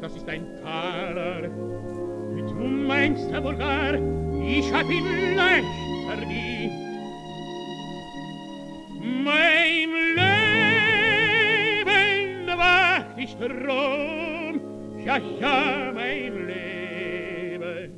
das ist ein Taler. Du meinst ja wohl gar, ich hab ihn leicht verdient. Mein Leben wacht nicht drum, ja, ja, mein Leben.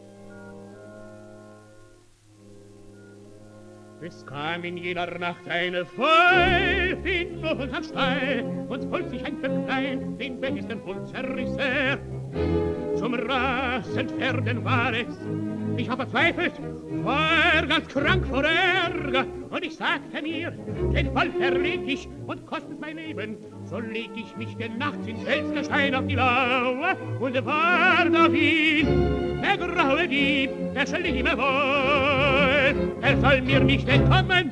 Es kam in jener Nacht eine Wolf in unseren Stall und holt sich ein Vöglein, den besten Hund zerriss er. Zum rasend werden war es, ich hab verzweifelt, war ganz krank vor Ärger, und ich sagte mir, den Wolf erleg ich und kostet mein Leben, so leg ich mich denn nachts ins Felsgestein auf die Lauer und war da Wien, der graue Dieb, der schlimme Wolf, er soll mir nicht entkommen.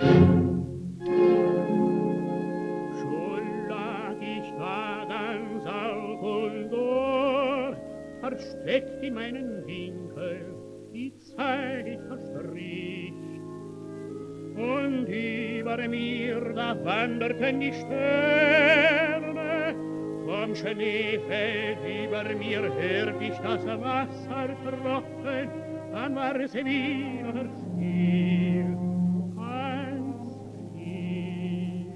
Schon lag ich da ganz auf und durch, versteckt in meinen Winkel, die Zeit verstrich. Und über mir, da wanderten die Sterne, vom Schneefeld über mir hört ich das Wasser tropfen, dann war es wieder still, ganz still.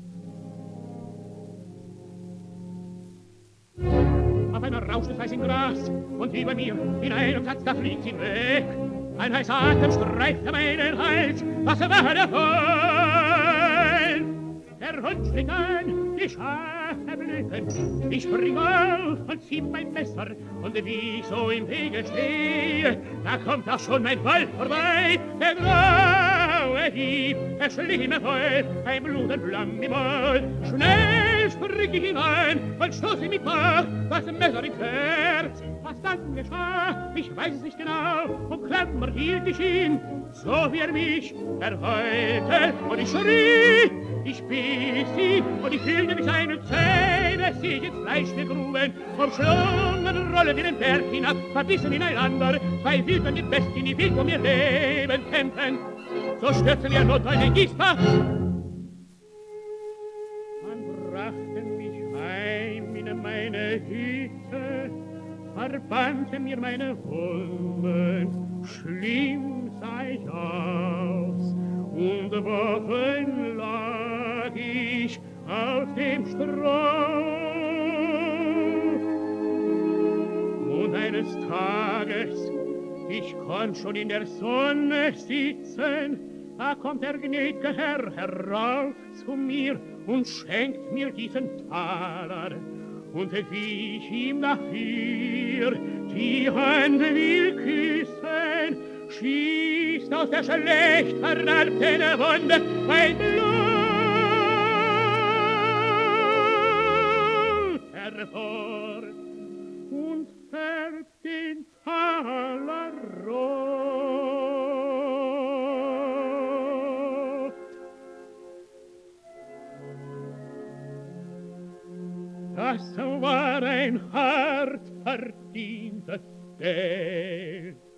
Auf einmal rauscht es heiß im Gras und über mir in einem Satz, da fliegt sie weg. Ein heißer Atem streifte meinen Hals, was war der Fall? Der Hund springt an, die Schafe blühen, ich spring auf und zieh mein Messer, und wie ich so im Wege stehe, da kommt auch schon mein Wolf vorbei, der graue Dieb, der schlimme Wolf, ein Blutenblamm im Maul. Schnell spring ich hinein und stoß ihm mit Macht das Messer ins Herz. Was dann geschah, ich weiß es nicht genau, umklammert hielt ich ihn, so wie er mich erheulte, und ich schrie, ich biss ihn, und ich fühlte mich seine Zähne sich ins Fleisch gegruben, umschlungen rollen in den Berg hinab, verbissen ineinander, zwei wütende Bestien, die wild um ihr Leben kämpfen, so stürzen wir notfall in den Gießbach. Man brachte mich heim in meine Hütte, verbannte mir meine Wunden, schlimm sah ich aus, und Wochen lag ich auf dem Stroh. Und eines Tages, ich konnt schon in der Sonne sitzen, da kommt der gnädige Herr herauf zu mir und schenkt mir diesen Taler. Und wie ich ihm dafür die Hand will küssen, schießt aus der schlecht veralteten Wunde mein Blut hervor und färbt den Taler rot. Das war ein hart verdientes Geld.